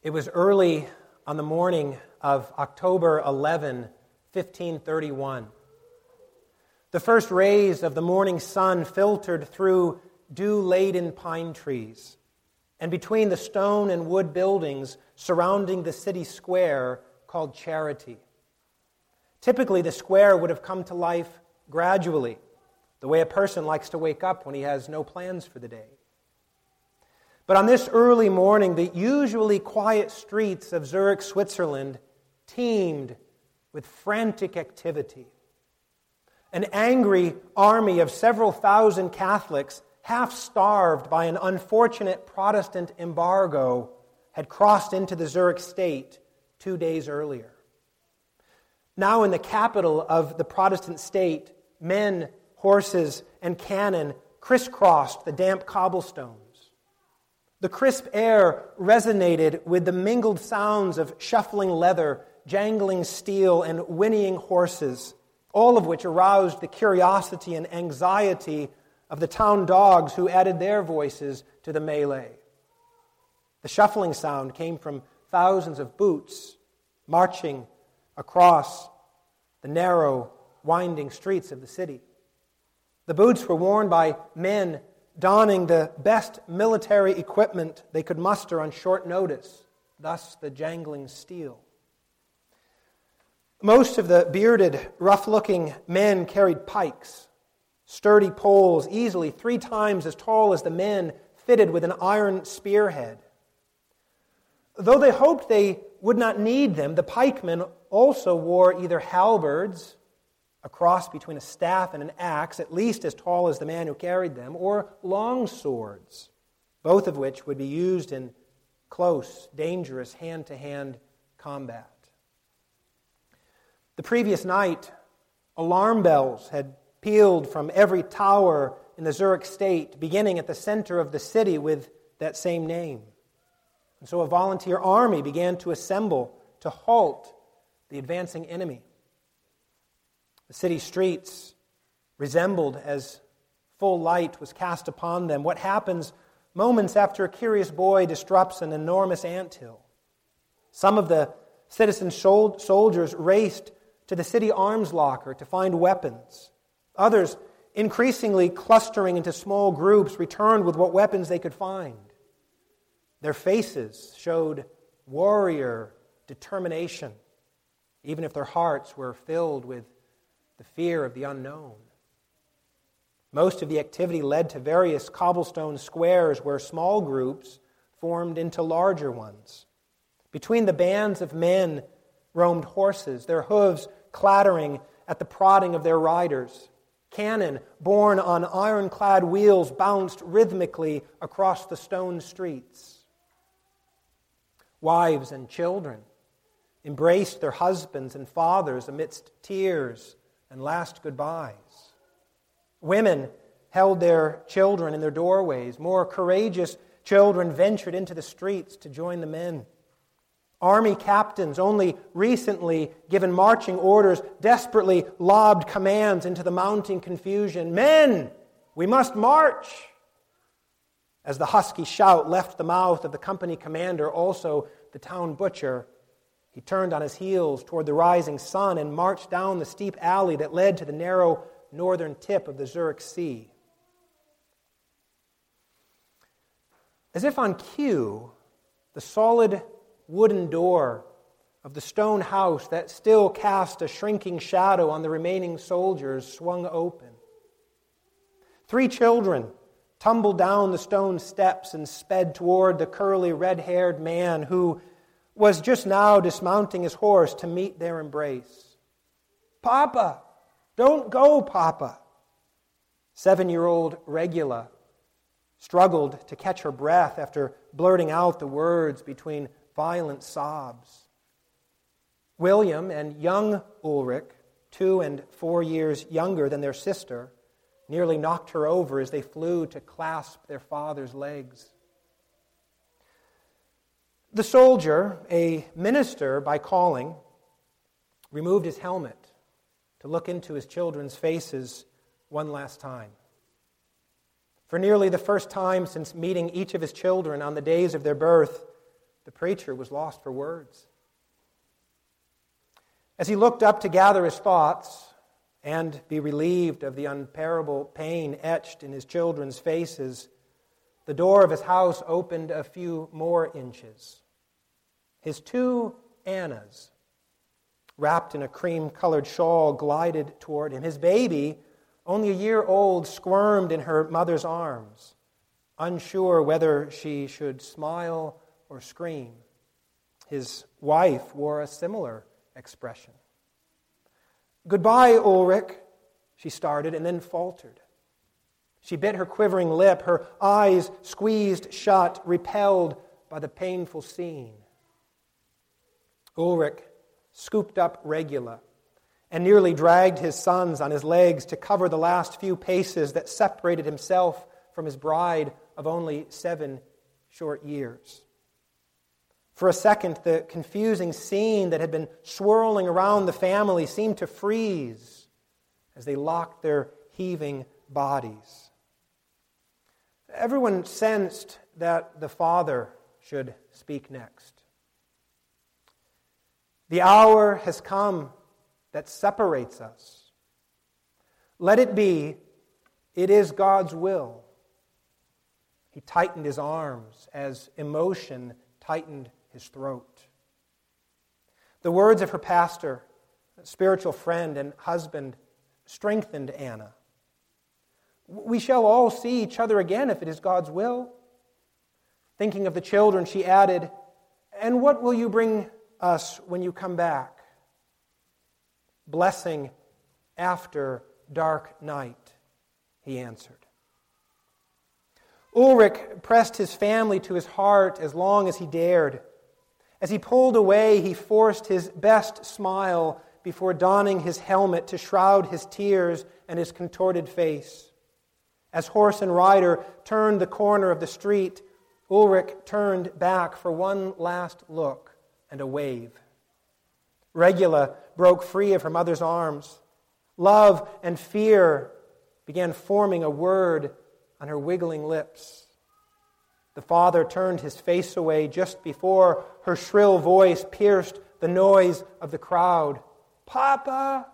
It was early on the morning of October 11, 1531. The first rays of the morning sun filtered through dew-laden pine trees, and between the stone and wood buildings surrounding the city square called Charity. Typically, the square would have come to life gradually, the way a person likes to wake up when he has no plans for the day. But on this early morning, the usually quiet streets of Zurich, Switzerland, teemed with frantic activity. An angry army of several thousand Catholics, half-starved by an unfortunate Protestant embargo, had crossed into the Zurich state 2 days earlier. Now in the capital of the Protestant state, men, horses, and cannon crisscrossed the damp cobblestones. The crisp air resonated with the mingled sounds of shuffling leather, jangling steel, and whinnying horses, all of which aroused the curiosity and anxiety of the town dogs who added their voices to the melee. The shuffling sound came from thousands of boots marching across the narrow, winding streets of the city. The boots were worn by men donning the best military equipment they could muster on short notice, thus the jangling steel. Most of the bearded, rough-looking men carried pikes, sturdy poles easily 3 times as tall as the men, fitted with an iron spearhead. Though they hoped they would not need them, the pikemen also wore either halberds, a cross between a staff and an axe, at least as tall as the man who carried them, or long swords, both of which would be used in close, dangerous hand-to-hand combat. The previous night, alarm bells had pealed from every tower in the Zurich state, beginning at the center of the city with that same name. And so a volunteer army began to assemble to halt the advancing enemy. The city streets resembled, as full light was cast upon them, what happens moments after a curious boy disrupts an enormous anthill. Some of the citizen soldiers raced to the city arms locker to find weapons. Others, increasingly clustering into small groups, returned with what weapons they could find. Their faces showed warrior determination, even if their hearts were filled with the fear of the unknown. Most of the activity led to various cobblestone squares where small groups formed into larger ones. Between the bands of men roamed horses, their hooves clattering at the prodding of their riders. Cannon, borne on ironclad wheels, bounced rhythmically across the stone streets. Wives and children embraced their husbands and fathers amidst tears and last goodbyes. Women held their children in their doorways. More courageous children ventured into the streets to join the men. Army captains, only recently given marching orders, desperately lobbed commands into the mounting confusion. "Men, we must march!" As the husky shout left the mouth of the company commander, also the town butcher, he turned on his heels toward the rising sun and marched down the steep alley that led to the narrow northern tip of the Zurich Sea. As if on cue, the solid wooden door of the stone house that still cast a shrinking shadow on the remaining soldiers swung open. 3 children tumbled down the stone steps and sped toward the curly, red-haired man who was just now dismounting his horse to meet their embrace. "Papa! Don't go, Papa!" 7-year-old Regula struggled to catch her breath after blurting out the words between violent sobs. William and young Ulrich, 2 and 4 years younger than their sister, nearly knocked her over as they flew to clasp their father's legs. The soldier, a minister by calling, removed his helmet to look into his children's faces one last time. For nearly the first time since meeting each of his children on the days of their birth, The preacher was lost for words. As he looked up to gather his thoughts and be relieved of the unbearable pain etched in his children's faces, the door of his house opened a few more inches. His two Annas, wrapped in a cream-colored shawl, glided toward him. His baby, only a year old, squirmed in her mother's arms, unsure whether she should smile or scream. His wife wore a similar expression. "Goodbye, Ulrich," she started, and then faltered. She bit her quivering lip, her eyes squeezed shut, repelled by the painful scene. Ulrich scooped up Regula and nearly dragged his sons on his legs to cover the last few paces that separated himself from his bride of only 7 short years. For a second, the confusing scene that had been swirling around the family seemed to freeze as they locked their heaving bodies. Everyone sensed that the father should speak next. "The hour has come that separates us. Let it be, it is God's will." He tightened his arms as emotion tightened his throat. The words of her pastor, spiritual friend and husband, strengthened Anna. "We shall all see each other again if it is God's will." Thinking of the children, she added, "And what will you bring us when you come back?" "Blessing after dark night," he answered. Ulrich pressed his family to his heart as long as he dared. As he pulled away, he forced his best smile before donning his helmet to shroud his tears and his contorted face. As horse and rider turned the corner of the street, Ulrich turned back for one last look and a wave. Regula broke free of her mother's arms. Love and fear began forming a word on her wiggling lips. The father turned his face away just before her shrill voice pierced the noise of the crowd. "Papa!"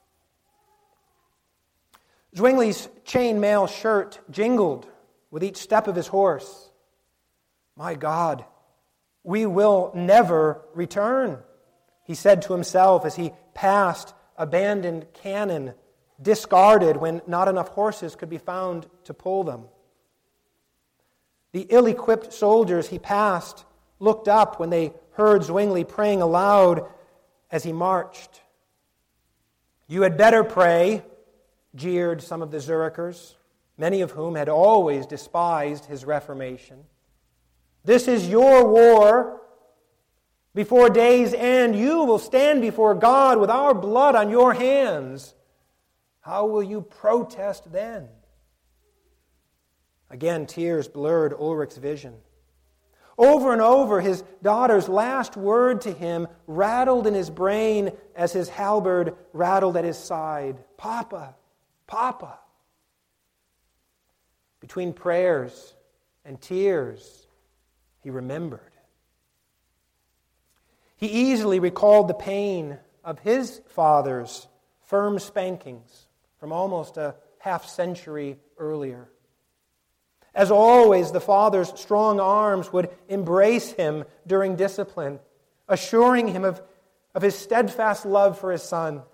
Zwingli's chainmail shirt jingled with each step of his horse. "My God, we will never return," he said to himself as he passed abandoned cannon, discarded when not enough horses could be found to pull them. The ill-equipped soldiers he passed looked up when they heard Zwingli praying aloud as he marched. "You had better pray," jeered some of the Zurichers, many of whom had always despised his reformation. "This is your war. Before day's end, you will stand before God with our blood on your hands. How will you protest then?" Again, tears blurred Ulrich's vision. Over and over, his daughter's last word to him rattled in his brain as his halberd rattled at his side. "Papa, Papa." Between prayers and tears, he remembered. He easily recalled the pain of his father's firm spankings from almost a half-century earlier. As always, the father's strong arms would embrace him during discipline, assuring him of his steadfast love for his son.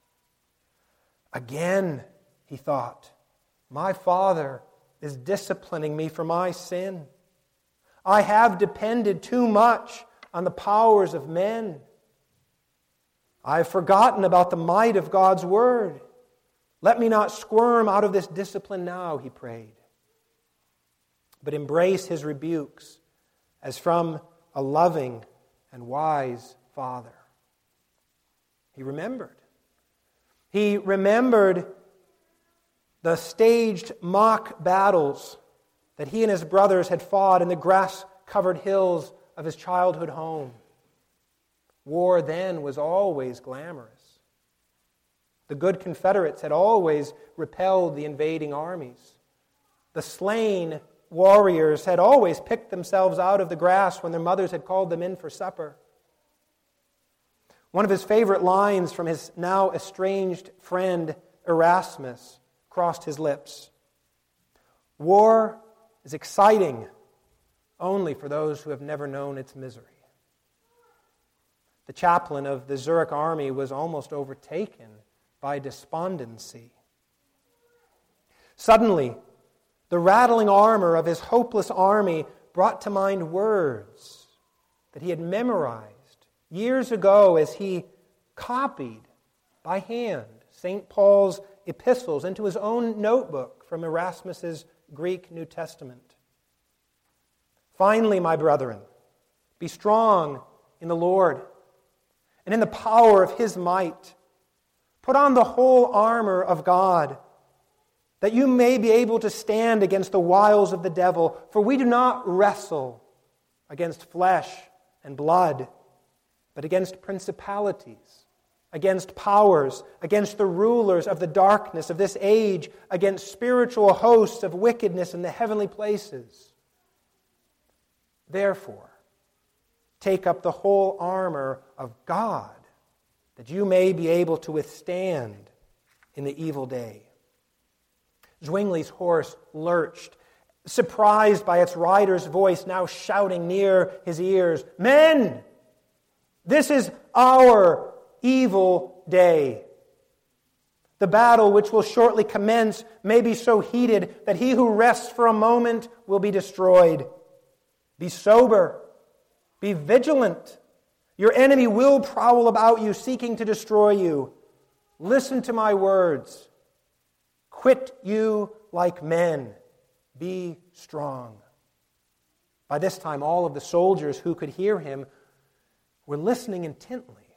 Again, he thought, my father is disciplining me for my sin. I have depended too much on the powers of men. I have forgotten about the might of God's word. Let me not squirm out of this discipline now, he prayed, but embrace his rebukes as from a loving and wise father. He remembered. He remembered the staged mock battles that he and his brothers had fought in the grass-covered hills of his childhood home. War then was always glamorous. The good Confederates had always repelled the invading armies. The slain warriors had always picked themselves out of the grass when their mothers had called them in for supper. One of his favorite lines from his now estranged friend Erasmus crossed his lips. War is exciting only for those who have never known its misery. The chaplain of the Zurich army was almost overtaken by despondency. Suddenly, the rattling armor of his hopeless army brought to mind words that he had memorized years ago as he copied by hand St. Paul's epistles into his own notebook from Erasmus's Greek New Testament. Finally, my brethren, be strong in the Lord and in the power of His might. Put on the whole armor of God, that you may be able to stand against the wiles of the devil. For we do not wrestle against flesh and blood, but against principalities, against powers, against the rulers of the darkness of this age, against spiritual hosts of wickedness in the heavenly places. Therefore, take up the whole armor of God, that you may be able to withstand in the evil day. Zwingli's horse lurched, surprised by its rider's voice now shouting near his ears, "Men, this is our evil day. The battle which will shortly commence may be so heated that he who rests for a moment will be destroyed. Be sober, be vigilant. Your enemy will prowl about you, seeking to destroy you. Listen to my words. Quit you like men. Be strong." By this time, all of the soldiers who could hear him were listening intently.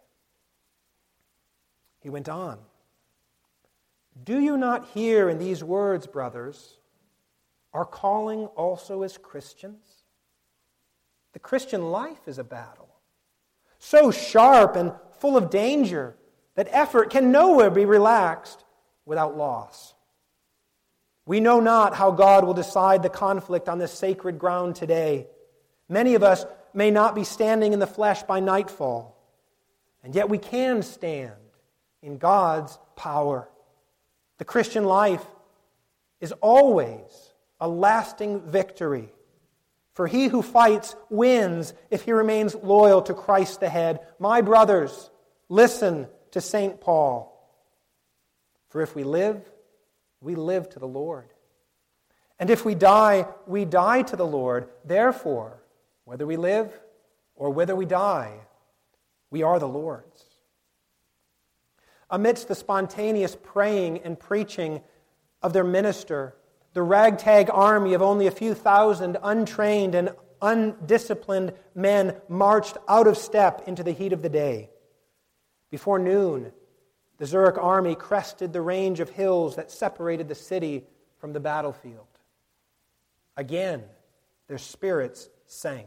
He went on. "Do you not hear in these words, brothers, our calling also as Christians? The Christian life is a battle, so sharp and full of danger that effort can nowhere be relaxed without loss. We know not how God will decide the conflict on this sacred ground today. Many of us may not be standing in the flesh by nightfall, and yet we can stand in God's power. The Christian life is always a lasting victory, for he who fights wins if he remains loyal to Christ the head. My brothers, listen to St. Paul. For if we live to the Lord. And if we die to the Lord. Therefore, whether we live or whether we die, we are the Lord's. Amidst the spontaneous praying and preaching of their minister, the ragtag army of only a few thousand untrained and undisciplined men marched out of step into the heat of the day. Before noon, the Zurich army crested the range of hills that separated the city from the battlefield. Again, their spirits sank.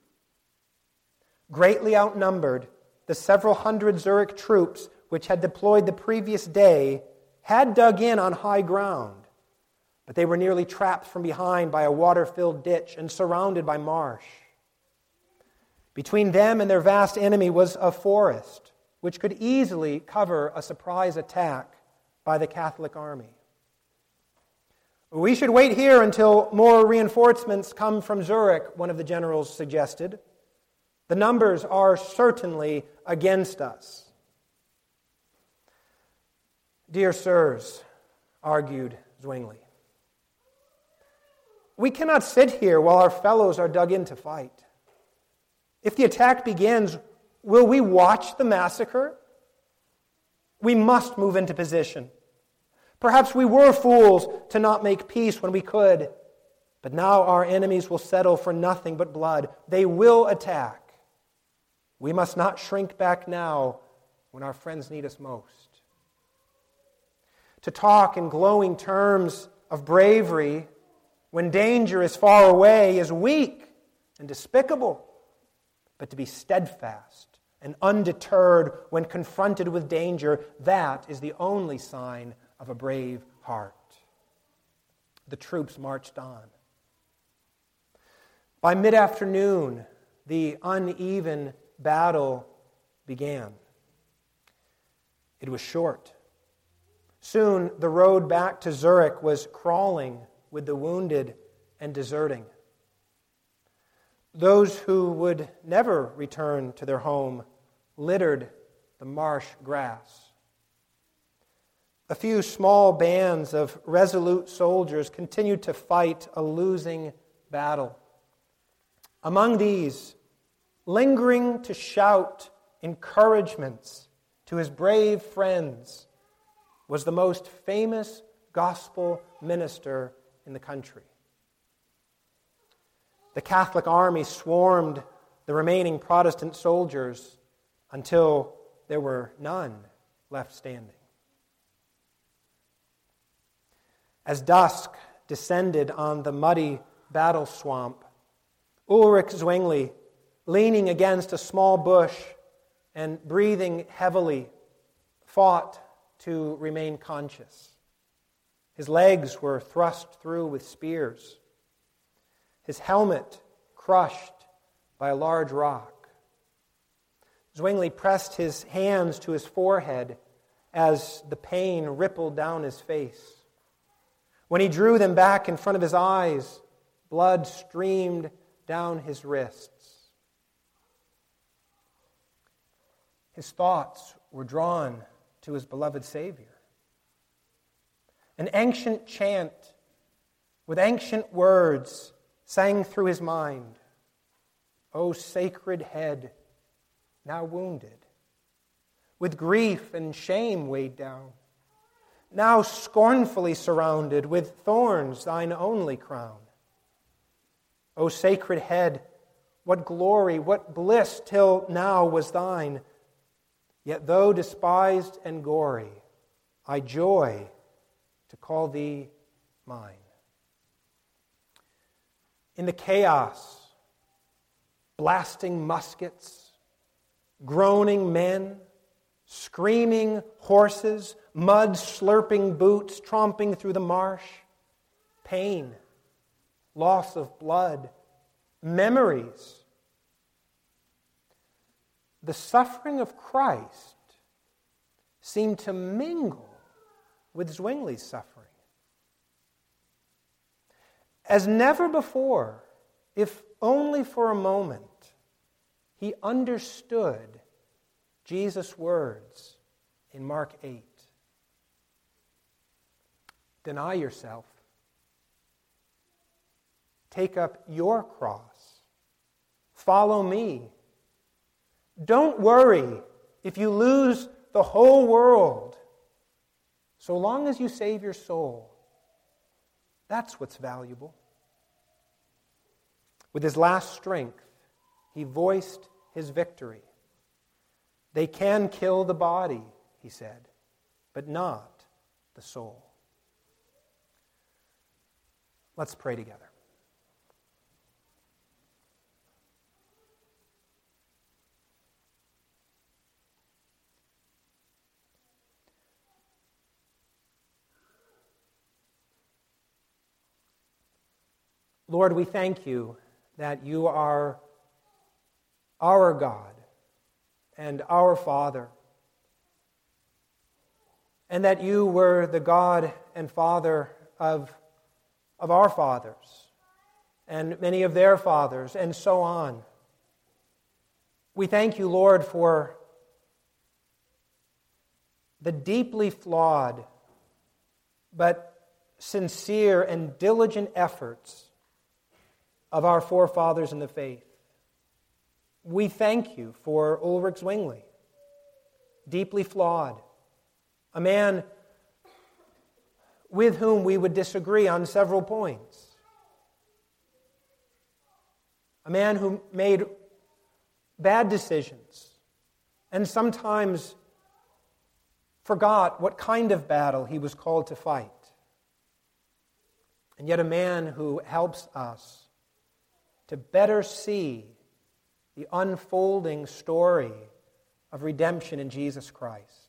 Greatly outnumbered, the several hundred Zurich troops which had deployed the previous day had dug in on high ground, but they were nearly trapped from behind by a water-filled ditch and surrounded by marsh. Between them and their vast enemy was a forest, which could easily cover a surprise attack by the Catholic army. "We should wait here until more reinforcements come from Zurich," one of the generals suggested. "The numbers are certainly against us." "Dear sirs," argued Zwingli, "we cannot sit here while our fellows are dug in to fight. If the attack begins, will we watch the massacre? We must move into position. Perhaps we were fools to not make peace when we could, but now our enemies will settle for nothing but blood. They will attack. We must not shrink back now when our friends need us most. To talk in glowing terms of bravery when danger is far away is weak and despicable, but to be steadfast and undeterred when confronted with danger, that is the only sign of a brave heart." The troops marched on. By mid-afternoon, the uneven battle began. It was short. Soon the road back to Zurich was crawling with the wounded and deserting. Those who would never return to their home littered the marsh grass. A few small bands of resolute soldiers continued to fight a losing battle. Among these, lingering to shout encouragements to his brave friends, was the most famous gospel minister in the country. The Catholic army swarmed the remaining Protestant soldiers until there were none left standing. As dusk descended on the muddy battle swamp, Ulrich Zwingli, leaning against a small bush and breathing heavily, fought to remain conscious. His legs were thrust through with spears. His helmet crushed by a large rock. Zwingli pressed his hands to his forehead as the pain rippled down his face. When he drew them back in front of his eyes, blood streamed down his wrists. His thoughts were drawn to his beloved Savior. An ancient chant with ancient words sang through his mind. O sacred head, now wounded, with grief and shame weighed down, now scornfully surrounded with thorns thine only crown. O sacred head, what glory, what bliss till now was thine, yet though despised and gory, I joy to call thee mine. In the chaos, blasting muskets, groaning men, screaming horses, mud-slurping boots tromping through the marsh, pain, loss of blood, memories. The suffering of Christ seemed to mingle with Zwingli's suffering. As never before, if only for a moment, he understood Jesus' words in Mark 8. Deny yourself. Take up your cross. Follow me. Don't worry if you lose the whole world. So long as you save your soul, that's what's valuable. With his last strength, he voiced his victory. They can kill the body, he said, but not the soul. Let's pray together. Lord, we thank you that you are our God and our Father, and that you were the God and Father of our fathers, and many of their fathers, and so on. We thank you, Lord, for the deeply flawed but sincere and diligent efforts of our forefathers in the faith. We thank you for Ulrich Zwingli, deeply flawed, a man with whom we would disagree on several points, a man who made bad decisions and sometimes forgot what kind of battle he was called to fight, and yet a man who helps us to better see the unfolding story of redemption in Jesus Christ.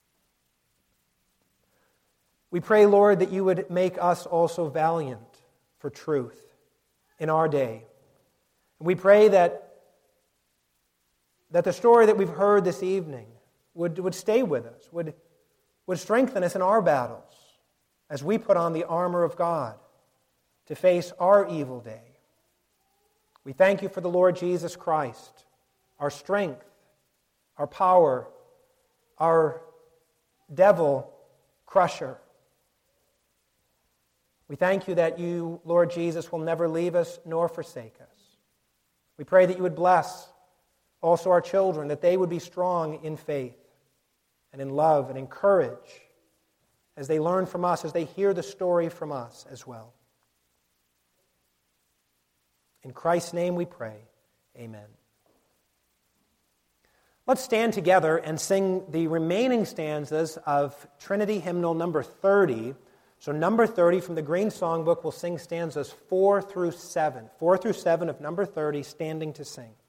We pray, Lord, that you would make us also valiant for truth in our day, We pray that the story that we've heard this evening would stay with us, would strengthen us in our battles as we put on the armor of God to face our evil day. We thank you for the Lord Jesus Christ, our strength, our power, our devil crusher. We thank you that you, Lord Jesus, will never leave us nor forsake us. We pray that you would bless also our children, that they would be strong in faith and in love and in courage as they learn from us, as they hear the story from us as well. In Christ's name we pray. Amen. Let's stand together and sing the remaining stanzas of Trinity Hymnal number 30. So number 30 from the Green Songbook, we'll sing stanzas 4 through 7. 4 through 7 of number 30, standing to sing.